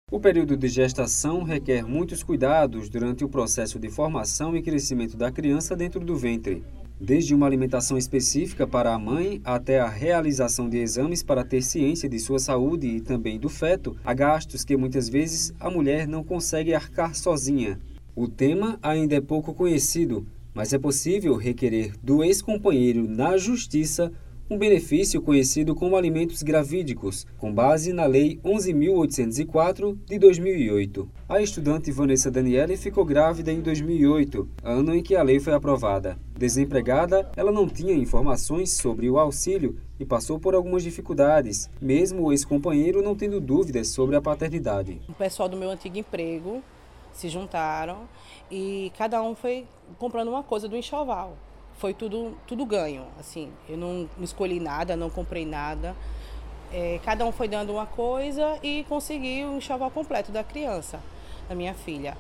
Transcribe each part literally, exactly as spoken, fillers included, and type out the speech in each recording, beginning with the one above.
O período de gestação requer muitos cuidados durante o processo de formação e crescimento da criança dentro do ventre. Desde uma alimentação específica para a mãe até a realização de exames para ter ciência de sua saúde e também do feto, há gastos que muitas vezes a mulher não consegue arcar sozinha. O tema ainda é pouco conhecido, mas é possível requerer do ex-companheiro na justiça um benefício conhecido como alimentos gravídicos, com base na Lei onze mil oitocentos e quatro de dois mil e oito. A estudante Vanessa Daniele ficou grávida em dois mil e oito, ano em que a lei foi aprovada. Desempregada, ela não tinha informações sobre o auxílio e passou por algumas dificuldades, mesmo o ex-companheiro não tendo dúvidas sobre a paternidade. O pessoal do meu antigo emprego se juntaram e cada um foi comprando uma coisa do enxoval. Foi tudo, tudo ganho, assim, eu não escolhi nada, não comprei nada, é, cada um foi dando uma coisa e consegui o enxoval completo da criança, da minha filha.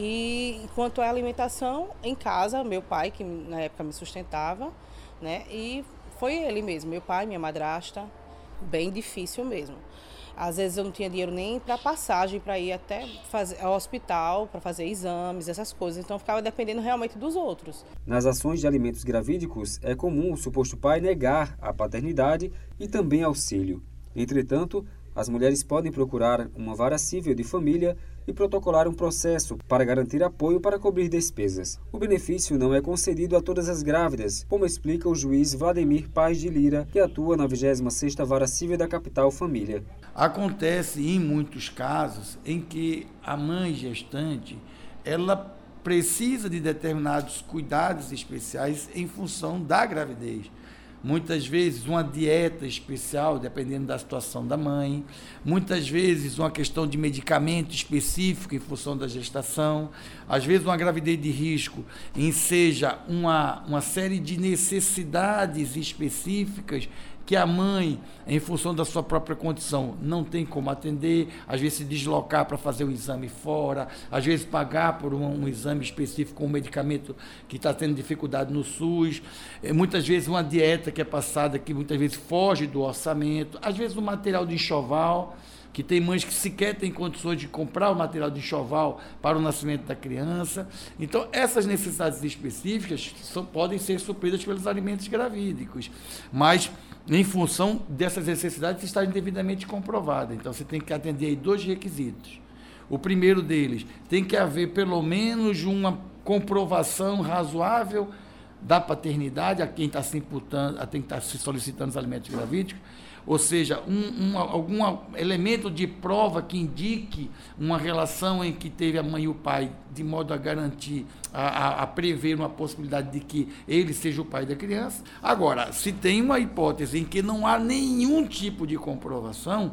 E quanto à alimentação, em casa, meu pai, que na época me sustentava, né, e foi ele mesmo, meu pai, minha madrasta, bem difícil mesmo. Às vezes eu não tinha dinheiro nem para passagem, para ir até fazer, ao hospital, para fazer exames, essas coisas. Então eu ficava dependendo realmente dos outros. Nas ações de alimentos gravídicos, é comum o suposto pai negar a paternidade e também auxílio. Entretanto, as mulheres podem procurar uma vara civil de família e protocolar um processo para garantir apoio para cobrir despesas. O benefício não é concedido a todas as grávidas, como explica o juiz Vladimir Paz de Lira, que atua na vigésima sexta Vara Civil da Capital Família. Acontece em muitos casos em que a mãe gestante, ela precisa de determinados cuidados especiais em função da gravidez. Muitas vezes uma dieta especial, dependendo da situação da mãe. Muitas vezes uma questão de medicamento específico em função da gestação. Às vezes uma gravidez de risco enseja uma, uma série de necessidades específicas que a mãe, em função da sua própria condição, não tem como atender, às vezes se deslocar para fazer um exame fora, às vezes pagar por um, um exame específico, um medicamento que está tendo dificuldade no SUS, é, muitas vezes uma dieta que é passada que muitas vezes foge do orçamento, às vezes um material de enxoval, que tem mães que sequer têm condições de comprar o material de enxoval para o nascimento da criança. Então, essas necessidades específicas são, podem ser supridas pelos alimentos gravídicos, mas em função dessas necessidades estarem devidamente comprovadas. Então, você tem que atender aí dois requisitos. O primeiro deles, tem que haver pelo menos uma comprovação razoável da paternidade a quem está se imputando, a quem está se solicitando os alimentos gravídicos, ou seja, um, um, algum elemento de prova que indique uma relação em que teve a mãe e o pai, de modo a garantir, a, a, a prever uma possibilidade de que ele seja o pai da criança. Agora, se tem uma hipótese em que não há nenhum tipo de comprovação,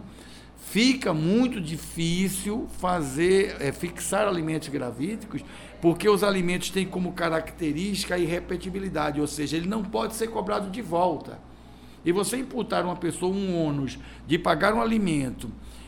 fica muito difícil fazer, é, fixar alimentos gravídicos, porque os alimentos têm como característica a irrepetibilidade, ou seja, ele não pode ser cobrado de volta. E você imputar a uma pessoa um ônus de pagar um alimento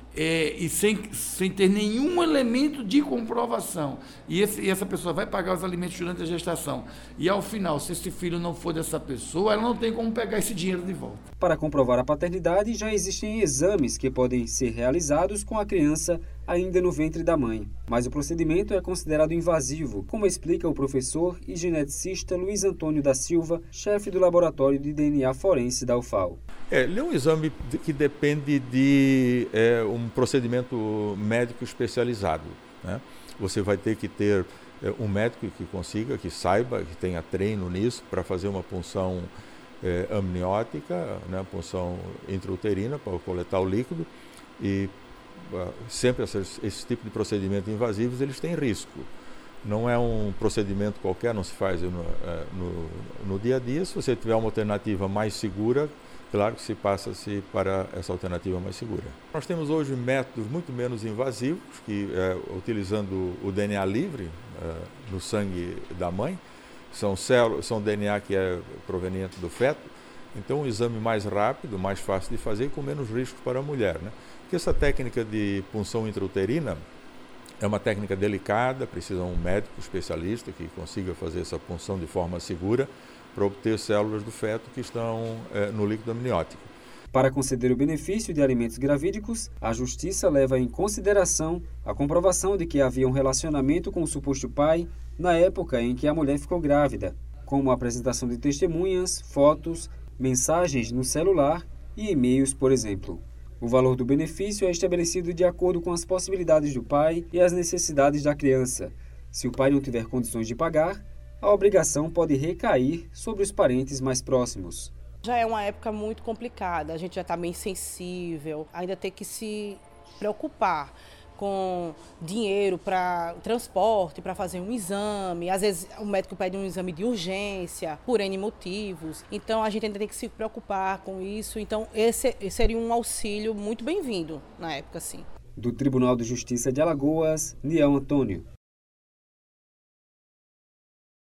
é, e sem, sem ter nenhum elemento de comprovação, e, esse, e essa pessoa vai pagar os alimentos durante a gestação, e ao final, se esse filho não for dessa pessoa, ela não tem como pegar esse dinheiro de volta. Para comprovar a paternidade, já existem exames que podem ser realizados com a criança ainda no ventre da mãe, mas o procedimento é considerado invasivo, como explica o professor e geneticista Luiz Antônio da Silva, chefe do laboratório de D N A forense da U F A L. É, ele é um exame que depende de é, um procedimento médico especializado, né? Você vai ter que ter é, um médico que consiga, que saiba, que tenha treino nisso para fazer uma punção é, amniótica, né, punção intrauterina para coletar o líquido, e sempre esses, esse tipo de procedimento invasivos, eles têm risco. Não é um procedimento qualquer, não se faz no, no, no dia a dia. Se você tiver uma alternativa mais segura, claro que se passa-se para essa alternativa mais segura. Nós temos hoje métodos muito menos invasivos, que é, utilizando o D N A livre é, no sangue da mãe, são, células, são D N A que é proveniente do feto, então um exame mais rápido, mais fácil de fazer e com menos risco para a mulher, né? Porque essa técnica de punção intrauterina é uma técnica delicada, precisa um médico especialista que consiga fazer essa punção de forma segura para obter células do feto que estão é, no líquido amniótico. Para conceder o benefício de alimentos gravídicos, a Justiça leva em consideração a comprovação de que havia um relacionamento com o suposto pai na época em que a mulher ficou grávida, como a apresentação de testemunhas, fotos, mensagens no celular e e-mails, por exemplo. O valor do benefício é estabelecido de acordo com as possibilidades do pai e as necessidades da criança. Se o pai não tiver condições de pagar, a obrigação pode recair sobre os parentes mais próximos. Já é uma época muito complicada, a gente já está bem sensível, ainda tem que se preocupar com dinheiro para transporte, para fazer um exame. Às vezes o médico pede um exame de urgência, por N motivos. Então a gente ainda tem que se preocupar com isso. Então esse, esse seria um auxílio muito bem-vindo na época, sim. Do Tribunal de Justiça de Alagoas, Niel Antônio.